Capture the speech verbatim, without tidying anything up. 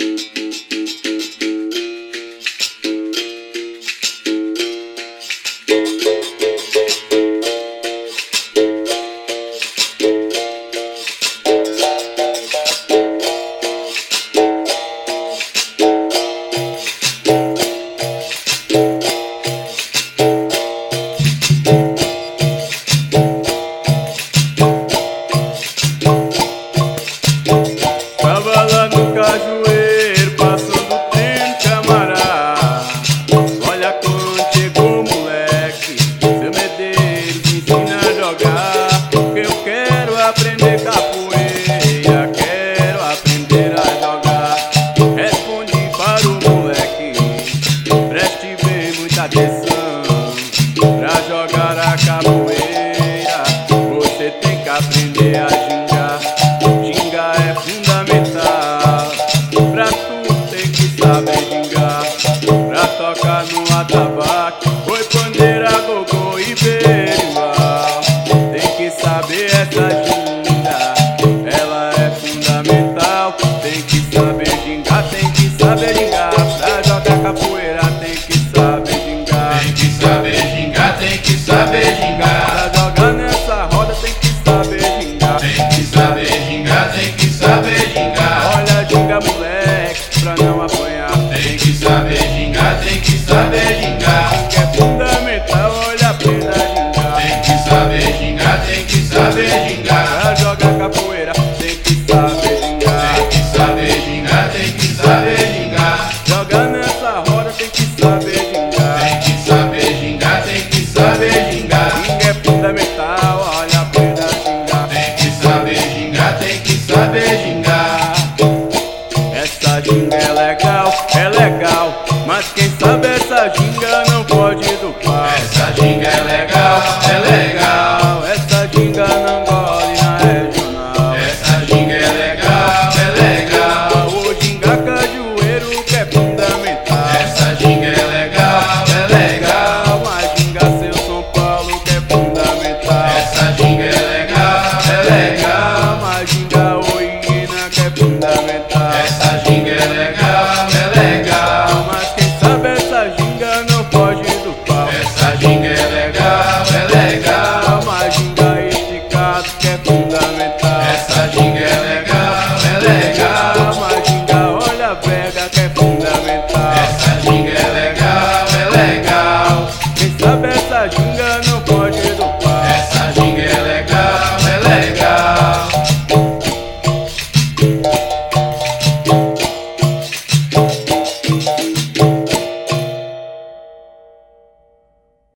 Tava lá no cajueiro, passando o trem camará. Olha quando chegou o moleque, seu Medeiros me ensina a jogar. Porque eu quero aprender capoeira, quero aprender a jogar. Respondi para o moleque, preste bem muita atenção. Pra jogar a capoeira, você tem que aprender a gingar. Gingar é fundamental, pra tu tem que saber gingar. Pra tocar no atabaque, oi, pandeira, gogô e berimbau. Tem que saber essa ginga, ela é fundamental. Tem que saber gingar, tem que saber gingar. Pra jogar capoeira tem que saber gingar. Tem que saber gingar, tem que saber gingar. Pra jogar nessa roda tem que saber gingar. Tem que saber gingar, tem que saber gingar. Olha, ginga moleque, pra não apanhar. Tem que saber gingar, tem que saber gingar. Que é fundamental, olha, aprenda a gingar. Tem que saber gingar, tem que saber gingar. Pra jogar capoeira tem que saber gingar. Tem que saber gingar, tem que saber gingar. Jogar nessa roda tem que saber gingar. Tem que saber gingar, tem que saber gingar. Ginga é fundamental, olha, aprenda a gingar. Tem que saber gingar, tem que saber gingar.